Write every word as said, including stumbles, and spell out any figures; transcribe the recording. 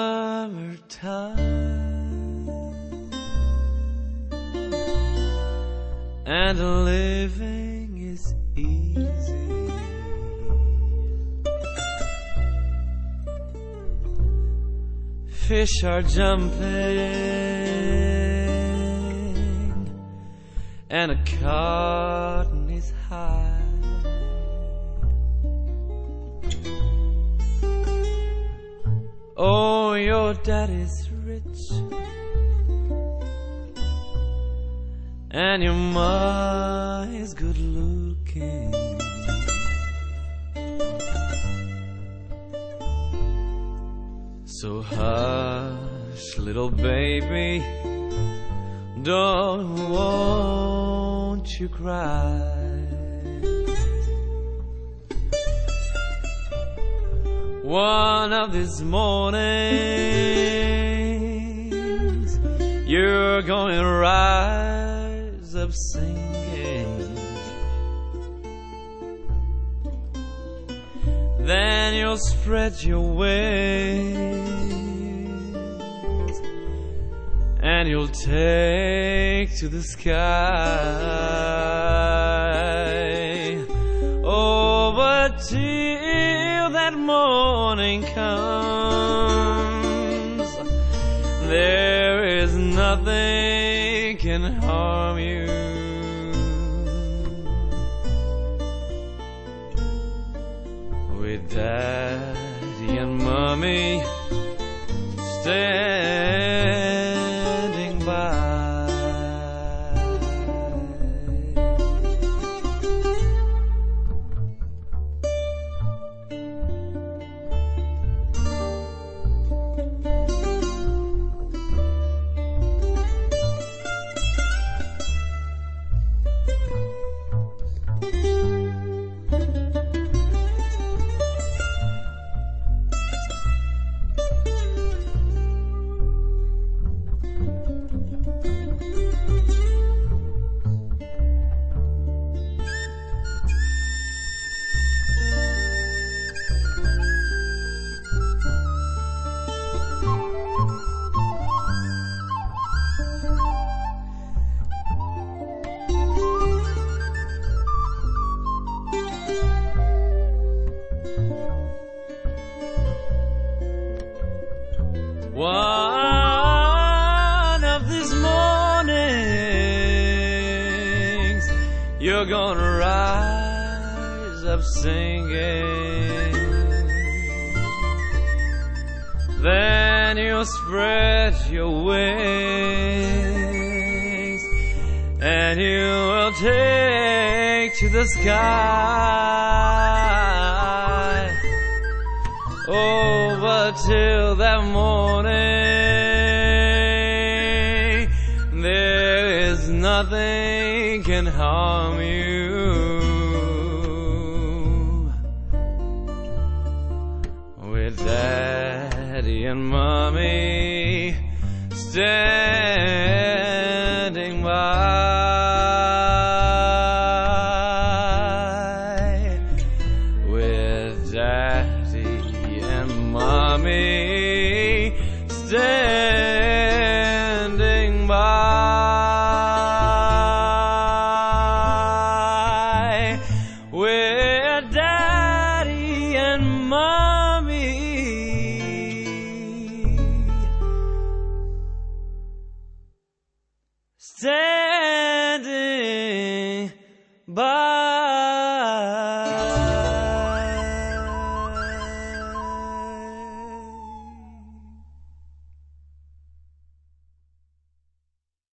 summertime, and living is easy. Fish are jumping, and a cotton is high. Oh, your daddy's rich, and your ma is good looking. So hush, little baby, don't won't you cry. One of these mornings you're going to rise up singing. Then you'll spread your wings and you'll take to the sky. Oh, but till that morning comes, there is nothing can harm you. With Daddy and Mommy standing by. One of these mornings you're gonna rise up singing. Then you'll spread your wings and you will take to the sky. Oh, but till that morning, there is nothing can harm you. With Daddy and Mommy standing by. With Daddy and Mommy standing by. With Daddy and Mommy standing by.